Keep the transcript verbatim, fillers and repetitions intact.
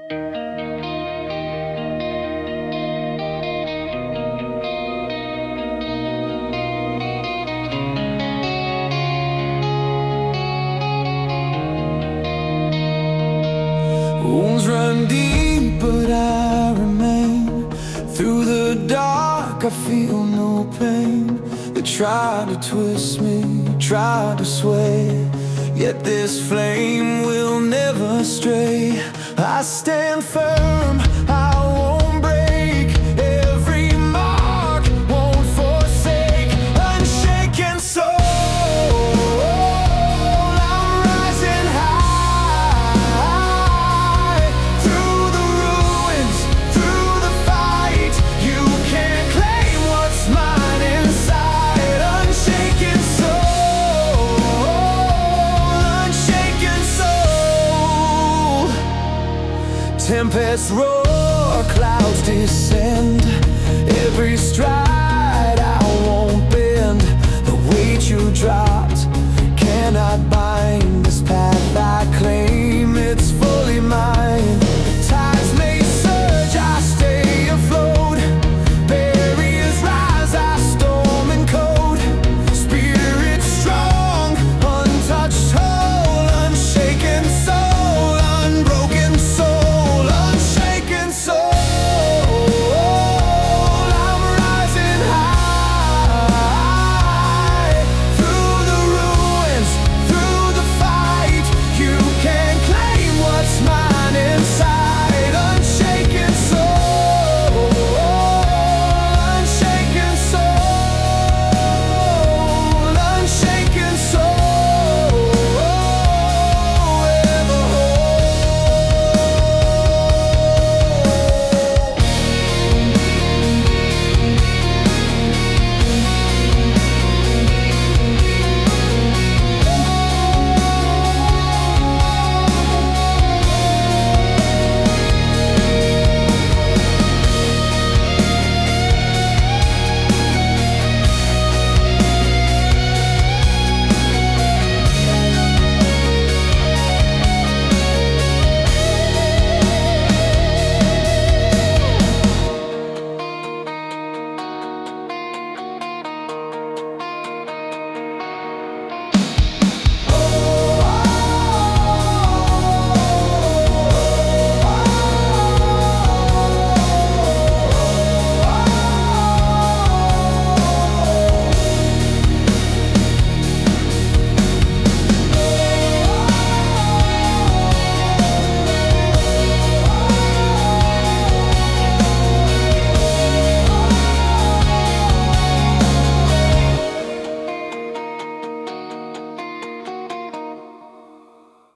Wounds run deep, but I remain. Through the dark, I feel no pain. They try to twist me, try to sway, yet this flame will never stray. I stand firm, I won't break. Every mark won't forsake. Unshaken soul, I'm rising high. Through the ruins, through the fight, you can't claim what's mine inside. Unshaken soul, unshaken soul. Tempests roar, clouds descend. Every stride